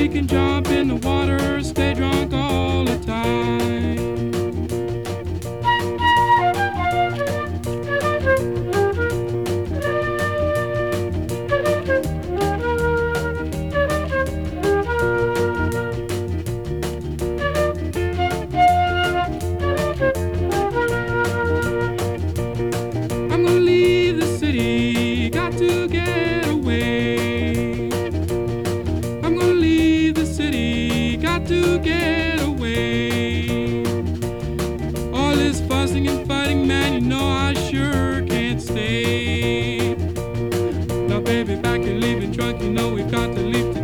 we can jump in the water, stay drunk all the time. I'm gonna leave the city, got to get away. I'm gonna leave the city, got to get away. All this fussing and fighting, man, you know I sure can't stay. Now baby, back here leaving drunk, you know we've got to leave